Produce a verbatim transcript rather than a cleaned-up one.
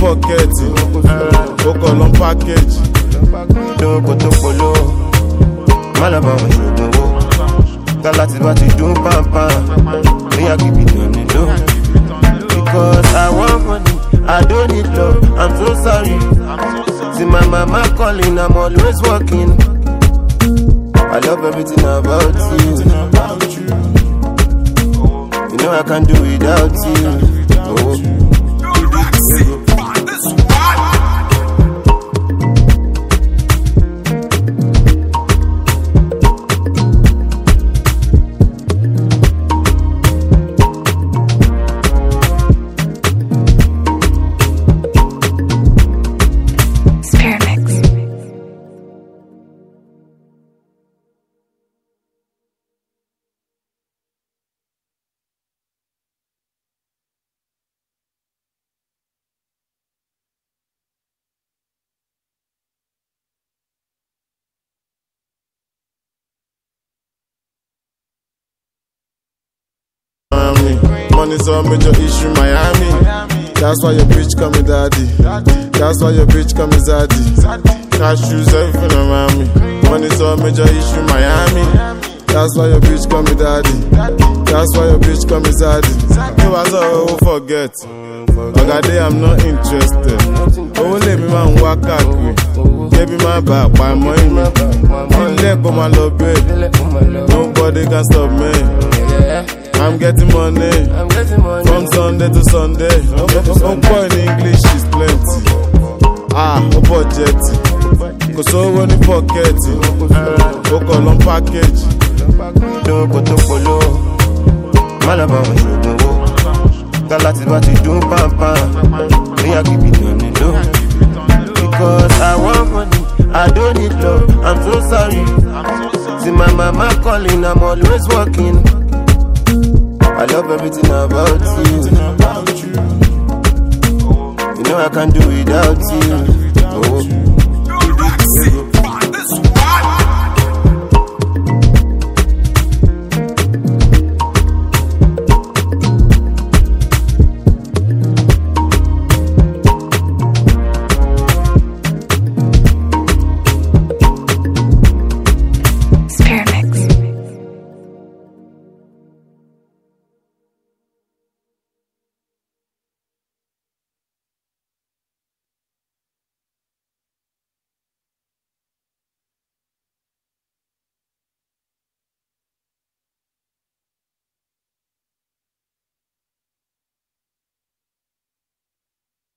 forget it. Go call on package. Don't go to polo. Malaba shogun. Galati bati do pam pam. Me I keep it on the low. Because I want money, I don't need love. I'm so sorry. See my mama calling, I'm always working. I love everything about you. You know I can't do without you. Oh. Money's a major issue, Miami. That's why your bitch call me daddy. That's why your bitch call me zaddy. Cash shoes, everything around me. Money's a major issue, Miami. That's why your bitch call me daddy. That's why your bitch call me zaddy. No, I will forget. Okay, I'm not interested. Oh, let me man walk out. Baby, my back, my money. Let go, my love, baby. Nobody can stop me. I'm getting money, I'm getting money from Sunday to Sunday. Oh boy, in English is plenty. Ah, oh budget. Cause so when you forget it, go call on package. Don't go to polo. Malaba shogun. Galati bati do pam pam. Me I keep it on the low. Because I want money, I don't need love. I'm so sorry. See my mama calling, I'm always working. I love everything about you. You know I can't do without you. Oh.